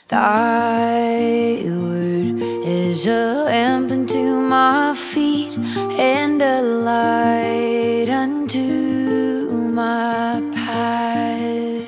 Thy word is a lamp unto my feet and a light unto my path.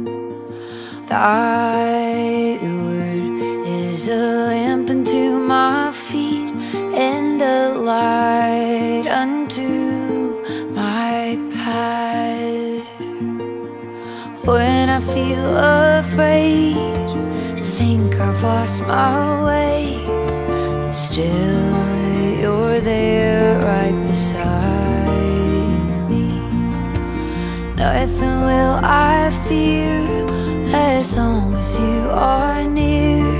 Thy word is a lamp unto my feet and a light unto my path. When I feel afraid, think I've lost my way, still you're there right beside me. Nothing will I fear as long as you are near.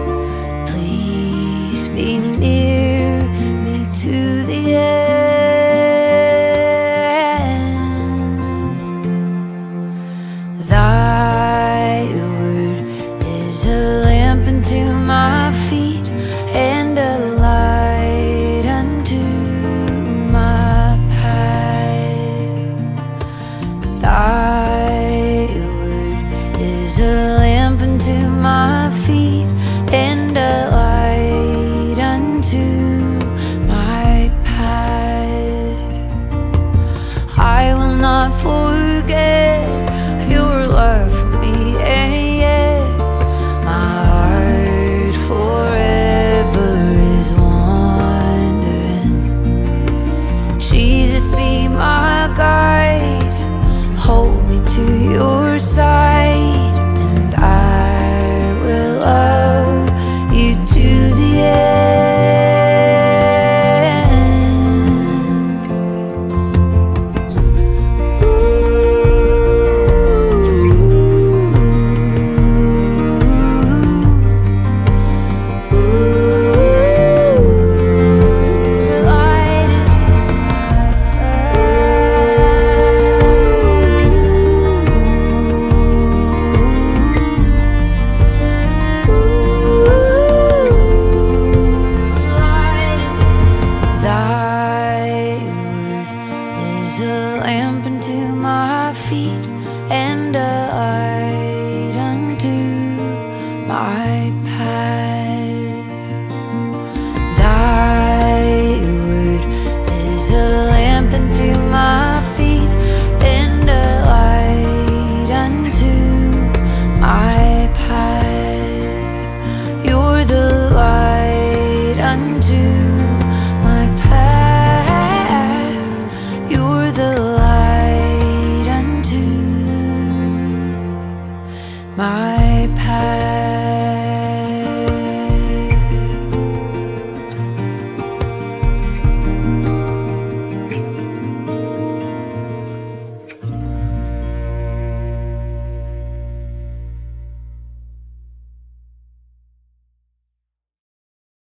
Please be near me to the end. Thy word is a lamp unto my feet and a light unto my path. Thy word is a lamp unto my feet and a light unto my path. I will not forget your love for me, and yet my heart forever is wandering. Jesus, be my guide, hold me to your side, and I will love you to the end. Is a lamp unto my feet and a light unto my path.